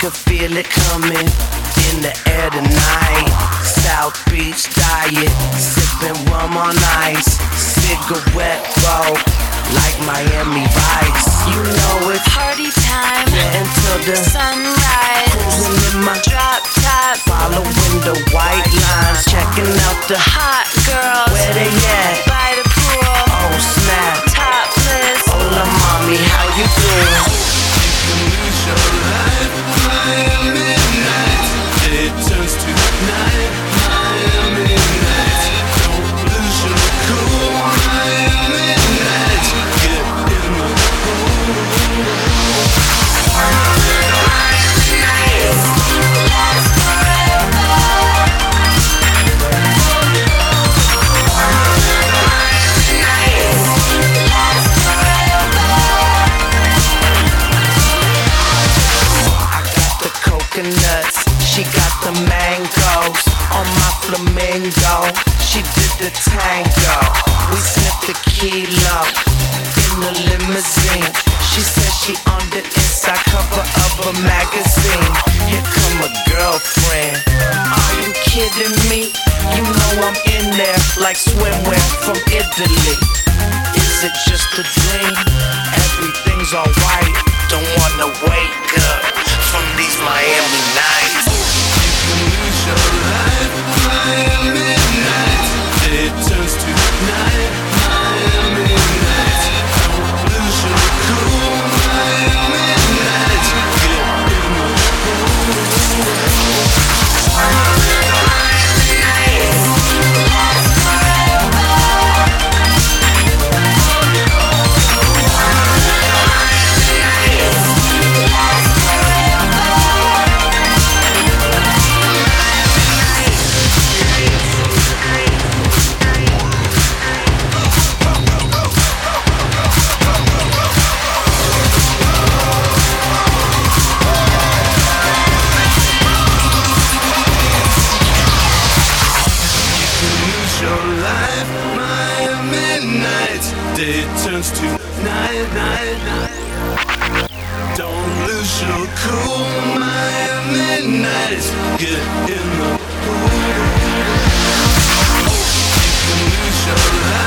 could feel it coming in the air tonight. South Beach diet, sipping rum on ice. Cigarette roll, like Miami Vice. You know it's party time, until the sunrise. Cruising in my drop top, following the white lines. Checking out the hot girls, where they at? by the pool. Oh snap, Topless. hola mommy, how you doing? Lose your life, Miami night. It turns to night, Miami night. Don't lose your cool, Miami night. Get in the coconuts, she got the mangoes on my flamingo. She did the tango. We sniffed the kilo in the limousine. She said she on the inside cover of a magazine. Here come a girlfriend. Are you kidding me? You know I'm in there like swimwear from Italy. Is it just a dream? Everything's alright. Don't wanna wake up from these Miami nights. lose your life, Miami night. It turns to night, Miami night. Don't lose your cool, Miami night. Get in the your life, Miami night. Day turns to night, night, night. Don't lose your cool, Miami night. Get in the pool. You can lose your life.